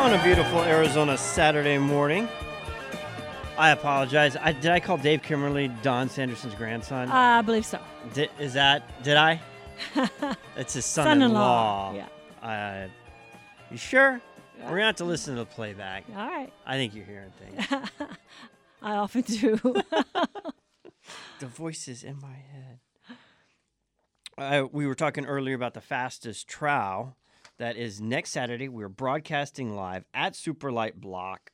On a beautiful Arizona Saturday morning. I apologize. Did I call Dave Kimmerly Don Sanderson's grandson? I believe so. Did I? It's his son-in-law. Yeah. You sure? Yeah. We're going to have to listen to the playback. All right. I think you're hearing things. I often do. The voices in my head. We were talking earlier about the fastest trow. That is next Saturday. We're broadcasting live at Superlight Block.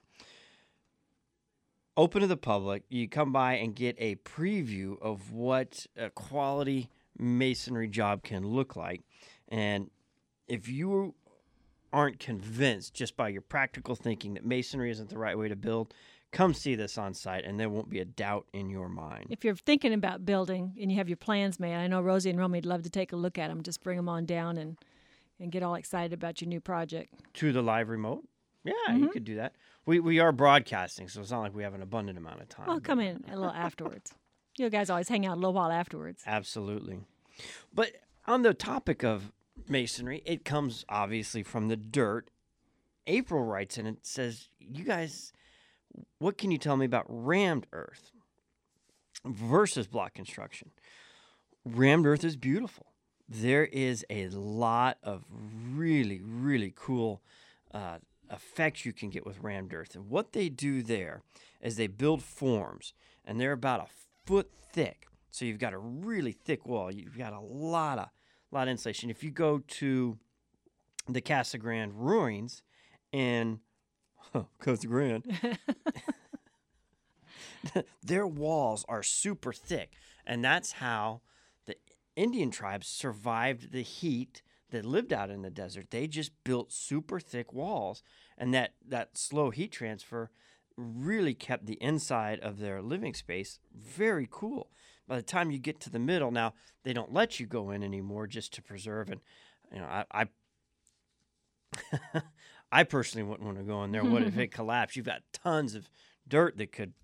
Open to the public. You come by and get a preview of what a quality masonry job can look like. And if you aren't convinced just by your practical thinking that masonry isn't the right way to build, come see this on site and there won't be a doubt in your mind. If you're thinking about building and you have your plans made, I know Rosie and Romy'd love to take a look at them. Just bring them on down and get all excited about your new project. To the live remote? Yeah, you could do that. We are broadcasting, so it's not like we have an abundant amount of time. Well, come in a little afterwards. You guys always hang out a little while afterwards. Absolutely. But on the topic of masonry, it comes obviously from the dirt. April writes in and says, you guys, what can you tell me about rammed earth versus block construction? Rammed earth is beautiful. There is a lot of really, really cool effects you can get with rammed earth. And what they do there is they build forms, and they're about a foot thick. So you've got a really thick wall. You've got a lot of insulation. If you go to the Casa Grande ruins in Casa Grande, their walls are super thick, and that's how the Indian tribes survived the heat that lived out in the desert. They just built super thick walls, and that slow heat transfer really kept the inside of their living space very cool. By the time you get to the middle, now they don't let you go in anymore just to preserve. And I personally wouldn't want to go in there. What if it collapsed? You've got tons of dirt that could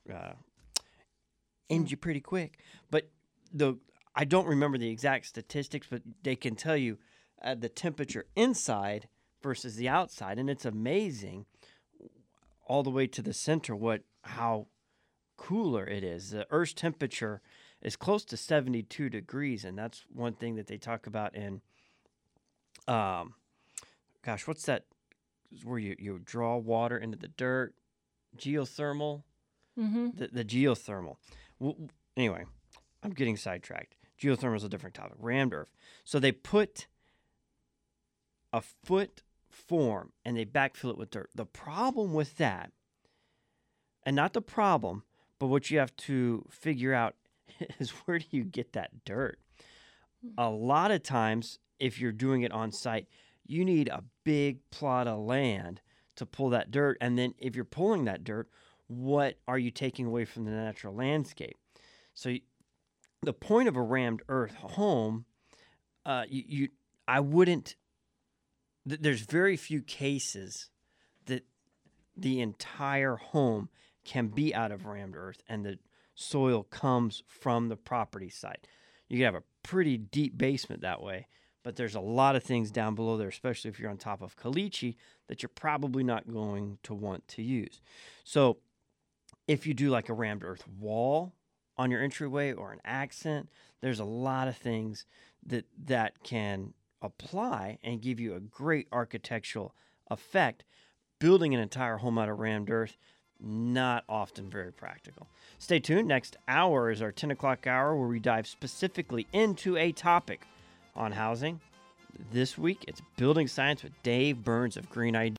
end you pretty quick. But I don't remember the exact statistics, but they can tell you the temperature inside versus the outside, and it's amazing all the way to the center how cooler it is. The Earth's temperature is close to 72 degrees, and that's one thing that they talk about in, what's that, where you draw water into the dirt? Geothermal? Mm-hmm. The geothermal. Anyway, I'm getting sidetracked. Geothermal is a different topic. Rammed earth. So they put a foot form and they backfill it with dirt. The problem with that, and not the problem, but what you have to figure out is where do you get that dirt? A lot of times, if you're doing it on site, you need a big plot of land to pull that dirt. And then if you're pulling that dirt, what are you taking away from the natural landscape? So the point of a rammed earth home, I wouldn't. There's very few cases that the entire home can be out of rammed earth and the soil comes from the property site. You can have a pretty deep basement that way, but there's a lot of things down below there, especially if you're on top of caliche, that you're probably not going to want to use. So if you do like a rammed earth wall on your entryway or an accent, there's a lot of things that can apply and give you a great architectural effect. Building an entire home out of rammed earth, not often very practical. Stay tuned. Next hour is our 10 o'clock hour where we dive specifically into a topic on housing. This week, it's building science with Dave Burns of Green Idea.